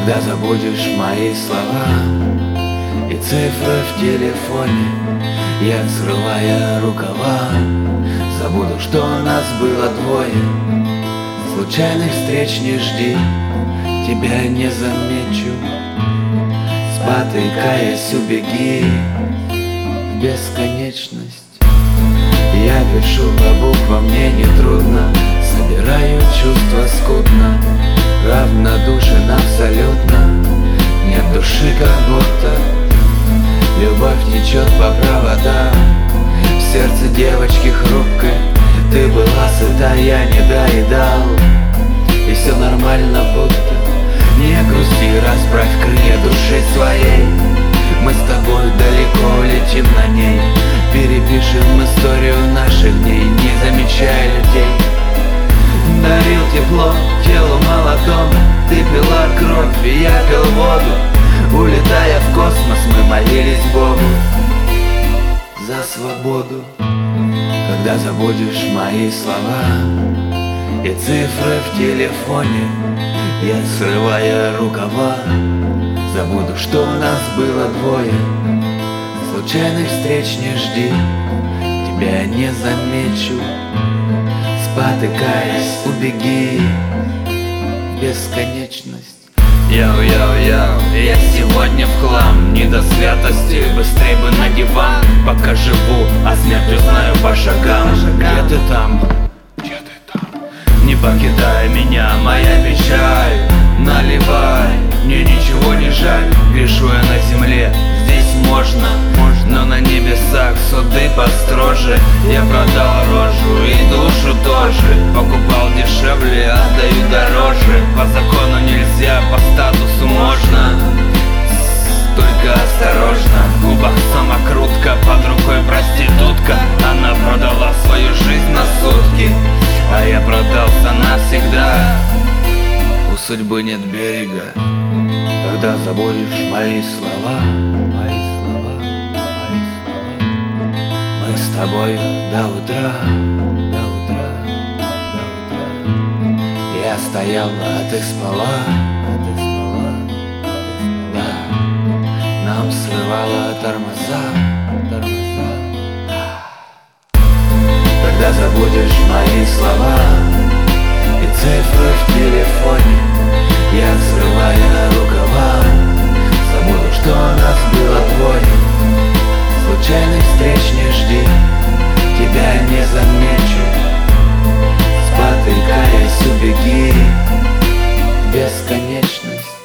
Когда забудешь мои слова и цифры в телефоне, я, срывая рукава, забуду, что нас было двое. Случайных встреч не жди, тебя не замечу. Спотыкаясь, убеги в бесконечность. Я пишу по буквам, мне не трудно, собираю чувства скудно, равнодушен абсолютно, нет души как будто. Любовь течет по проводам, в сердце девочки хрупкой. Ты была сыта, я не доедал, и все нормально будто. Не грусти, расправь крылья души своей, мы с тобой далеко летим на ней. Перепишем историю наших дней, не замечая людей. Дарил тепло телу молодому, ты пила кровь, и я пил воду. Улетая в космос, мы молились Богу за свободу. Когда забудешь мои слова и цифры в телефоне, я, срывая рукава, забуду, что нас было двое. Случайных встреч не жди, тебя не замечу. Спотыкаясь, убеги в бесконечность. Йоу-йоу-йоу, я сегодня в хлам, не до святости, быстрей бы на диван. Пока живу, а смерть узнаю по шагам. Где ты там? Где ты там? Не покидай меня, моя печаль, наливай, мне ничего не жаль. Грешу я на земле, здесь можно, но на небесах суды построже. Я продал рожу и душу тоже, покупал дешевле, отдаю дороже. По закону нельзя, по статусу можно, только осторожно. В губах самокрутка, под рукой проститутка. Она продала свою жизнь на сутки, а я продался навсегда. У судьбы нет берега. Когда забудешь мои слова, мы с тобой до утра. Я стоял, а ты спала. Да, нам срывало тормоза. Когда забудешь мои слова и цифры в телефоне, я, срывая рукава, забуду, что нас было двое. Случайных встреч не жди, тебя не замечу. Спотыкаясь, убеги в бесконечность.